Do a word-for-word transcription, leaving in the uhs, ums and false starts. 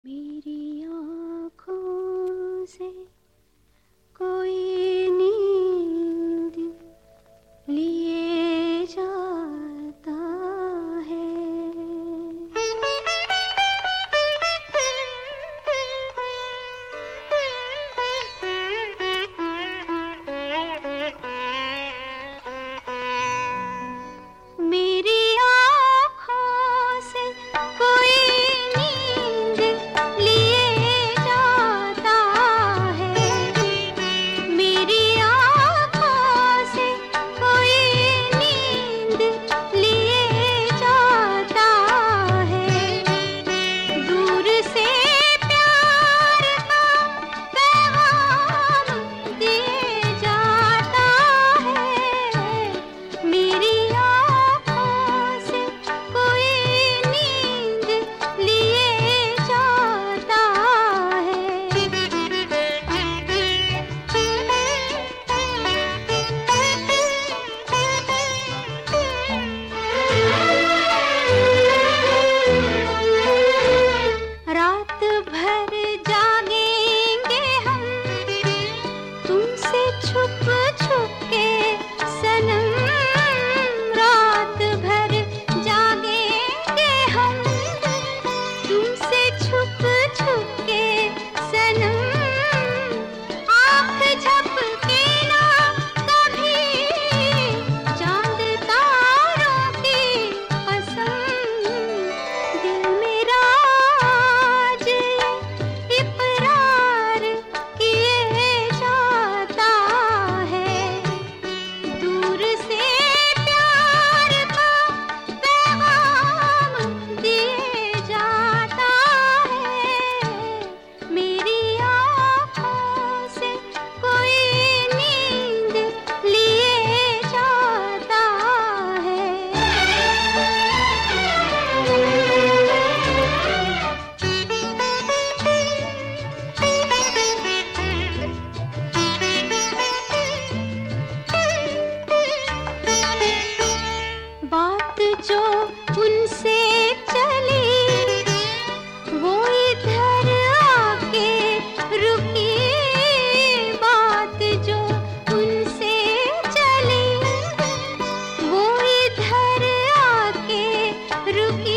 मेरी आँखों से कोई नींद लिए जाता है। मेरी आँखों से कोई नींद लिए जाता है। मेरी आँखों से कोई नींद लिए जाता है। दूर से प्यार का पैगाम दिए जाता है। मेरी आँखों से कोई नींद लिए जाता है। रात भर जागेंगे हम तुमसे छुप छुप के सनम। रात भर जागेंगे हम तुमसे छुप छुप के सनम। आँख झपके ना कभी चांद तारों की कसम। दिल मेरा आज ये इकरार किए जाता है। दूर से प्यार का पैगाम दिए जाता है। मेरी आँखों से कोई नींद लिए जाता है। बात जो उनसे चली वो इधर आके रुकी। बात जो उनसे चली वो इधर आके रुकी।